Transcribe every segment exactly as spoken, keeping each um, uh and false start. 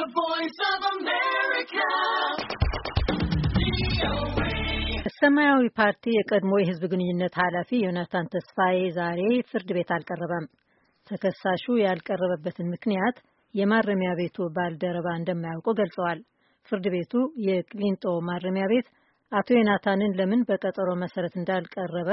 The Voice of America. ሰማያዊ ፓርቲ የቀድሞ የህዝብ ግንኙነት ኃላፊ ዮናታን ተስፋዬ ዛሬ ፍርድ ቤት አልቀረበም። ተከሳሹ ያልቀረበበትን ምክንያት የማረሚያ ቤቱ ባልደረባ እንደማያውቁ ገልጸዋል። ፍርድ ቤቱ የቅሊንጦ ማረሚያ ቤት አቶ ዮናታንን ለምን በቀጠሮ መሰረት እንዳልቀረበ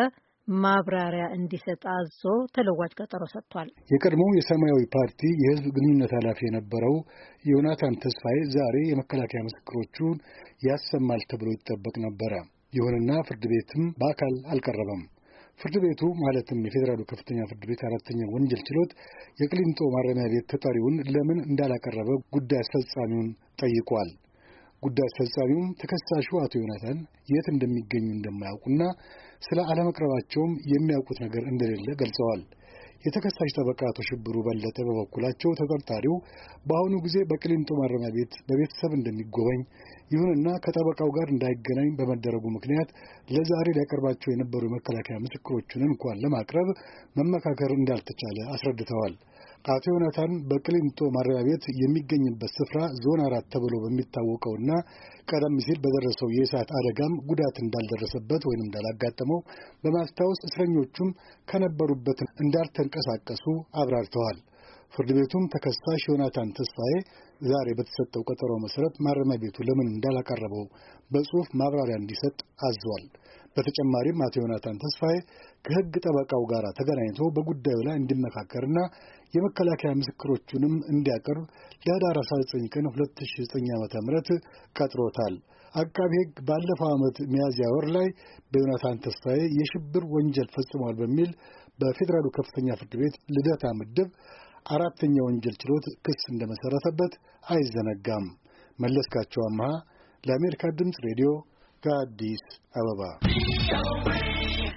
ማብራሪያ እንዲሰጥ አዞ ተለዋጭ ቀጠሮ ሰጥቷል። የቀድሞ የሰማያዊ ፓርቲ የህዝብ ግንኙነት ኃላፊ የነበረው ዮናታን ተስፋዬ ዛሬ የመከላከያ ምስክሮቹን ያሰማል ተብሎ ይጠበቅ ነበር። ይሁንና ፍርድ ቤትም በአካል አልቀረበም። ፍርድ ቤቱ ማለትም የፌዴራሉ ከፍተኛ ፍርድ ቤት አራተኛ ወንጀል ችሎት የቅሊንጦ ማረሚያ ቤት ተጠሪውን ለምን እንዳላቀረበ ጉዳይ አስፈጻሚውን ጠይቋል። ጉዳይ አስፈጻሚውም ተከሳሹ አቶ ዮናታን የት እንደሚገኙ እንደማያውቁና ስለ አለመቅረባቸውም የሚያውቁት ነገር እንደሌለ ገልጸዋል። የተከሳሽ ጠበቃ አቶ ሽብሩ በለጠ በበኩላቸው ተጠርጣሪው በአሁኑ ጊዜ በቅሊንጦ ማረሚያ ቤት በቤተሰብ እንደሚጎበኝ፣ ይሁንና ከጠበቃው ጋር እንዳይገናኝ በመደረጉ ምክንያት ለዛሬ ሊያቀርባቸው የነበሩ የመከላከያ ምስክሮቹን እንኳን ለማቅረብ መመካከር እንዳልተቻለ አስረድተዋል። አቶ ዮናታን በቅሊንጦ ማረሚያ ቤት የሚገኝበት ስፍራ ዞን አራት ተብሎ በሚታወቀውና ቀደም ሲል በደረሰው የእሳት አደጋም ጉዳት እንዳልደረሰበት ወይም እንዳላጋጠመው በማስታወስ እስረኞቹም ከነበሩበት እንዳልተንቀሳቀሱ አብራርተዋል። ፍርድ ቤቱም ተከሳሽ ዮናታን ተስፋዬ ዛሬ በተሰጠው ቀጠሮ መሰረት ማረሚያ ቤቱ ለምን እንዳላቀረበው በጽሁፍ ማብራሪያ እንዲሰጥ አዟል። በተጨማሪም አቶ ዮናታን ተስፋዬ ከሕግ ጠበቃው ጋር ተገናኝቶ በጉዳዩ ላይ እንዲመካከርና የመከላከያ ምስክሮቹንም እንዲያቀርብ ለህዳር አስራ ዘጠኝ ቀን ሁለት ሺህ ዘጠኝ ዓመተ ምህረት ቀጥሮታል። አቃቤ ሕግ ባለፈው ዓመት ሚያዝያ ወር ላይ በዮናታን ተስፋዬ የሽብር ወንጀል ፈጽሟል በሚል በፌዴራሉ ከፍተኛ ፍርድ ቤት ልደታ ምድብ አራተኛ ወንጀል ችሎት ክስ እንደመሰረተበት አይዘነጋም። መለስካቸው አምሃ ለአሜሪካ ድምፅ ሬዲዮ ከአዲስ አበባ